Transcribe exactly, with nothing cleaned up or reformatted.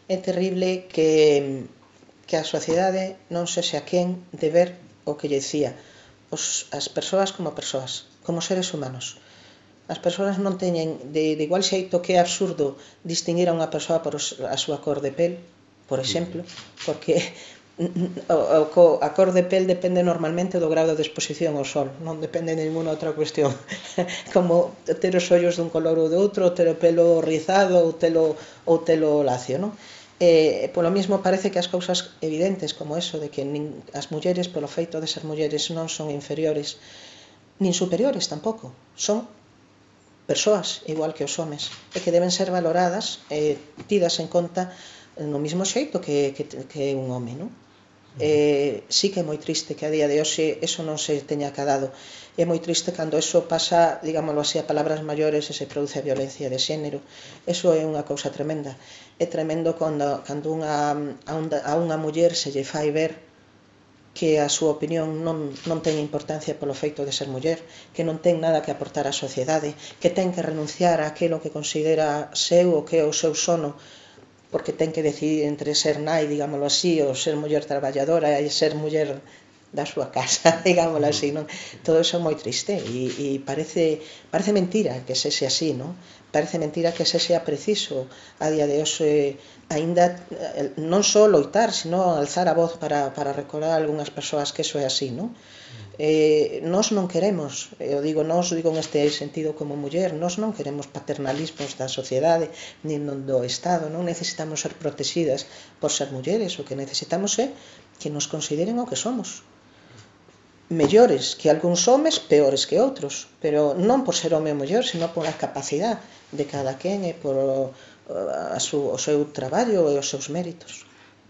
É terrible que, que a sociedade non sexa quen de ver o que lle dicía, os, as persoas como persoas, como seres humanos. As persoas non teñen, de, de igual xeito que é absurdo distinguir a unha persoa por os, a súa cor de pel, por exemplo, porque o, o, a cor de pel depende normalmente do grado de exposición ao sol, non depende de ninguna outra cuestión. Como ter os ollos dun color ou de outro, ou ter o pelo rizado ou telo, ou telo lacio, non? Eh, polo mismo parece que as cousas evidentes como eso de que nin, as mulleres polo feito de ser mulleres non son inferiores nin superiores tampouco, son persoas igual que os homes e que deben ser valoradas e eh, tidas en conta no mismo xeito que, que, que un home, non? Eh, sí que é moi triste que a día de hoxe eso non se teña acadado. É moi triste cando eso pasa, digámoslo así, a palabras maiores e se produce a violencia de xénero. Eso é unha cousa tremenda. É tremendo cando, cando unha, a, un, a unha muller se lle fai ver que a súa opinión non, non ten importancia polo feito de ser muller, que non ten nada que aportar á sociedade, que ten que renunciar a aquilo que considera seu o que é o seu sono, porque ten que decidir entre ser nai, digámoslo así, ou ser muller traballadora e ser muller da súa casa, digámoslo así, non? Todo iso é moi triste e, e parece, parece mentira que sexe así, non? Parece mentira que sexe preciso a día de hoxe aínda non só loitar, sino alzar a voz para, para recordar a algunhas persoas que eso é así, non? Eh, nós non queremos, eu digo nós, digo neste sentido como muller, nós non queremos paternalismos da sociedade nin do Estado, non necesitamos ser protegidas por ser mulleres, o que necesitamos é que nos consideren o que somos, mellores que algúns homes, peores que outros, pero non por ser home ou muller, sino por a capacidade de cada quen e por o, a su, o seu traballo e os seus méritos.